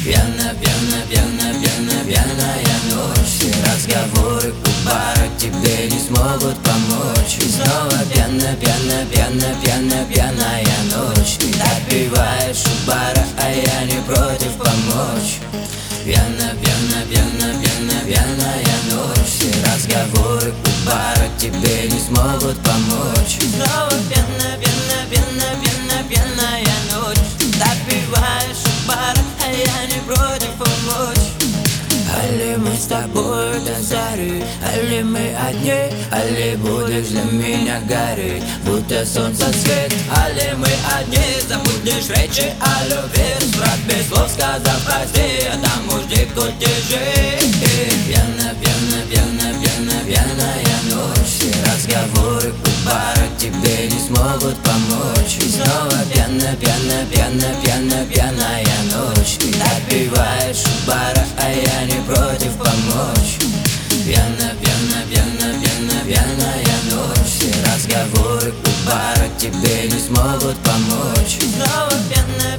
Пьяная ночь. Все разговоры у бара тебе не смогут помочь. И снова пьяная ночь. Ты отпиваешь у бара, а я не против помочь. Пьяная ночь. Все разговоры у бара тебе не смогут помочь. И снова пьяная ночь. Ты отпиваешь у бара, а я не против помочь. Али мы с тобой до зари, али мы одни, али будешь для меня гореть, будто солнце свет. Али мы одни, забудешь речи о любви, брат без слов сказав прости, а там уж дикутежи. Пьяная ночь. Все разговоры у бара тебе не смогут помочь. И снова пьяная ночь. Ты отпиваешь у бара, а я не против помочь. Пьяная ночь. Все разговоры у бара тебе не смогут помочь. И снова пьяная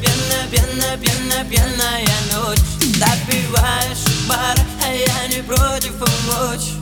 ночь. Ты отпиваешь у бара, а я не против помочь.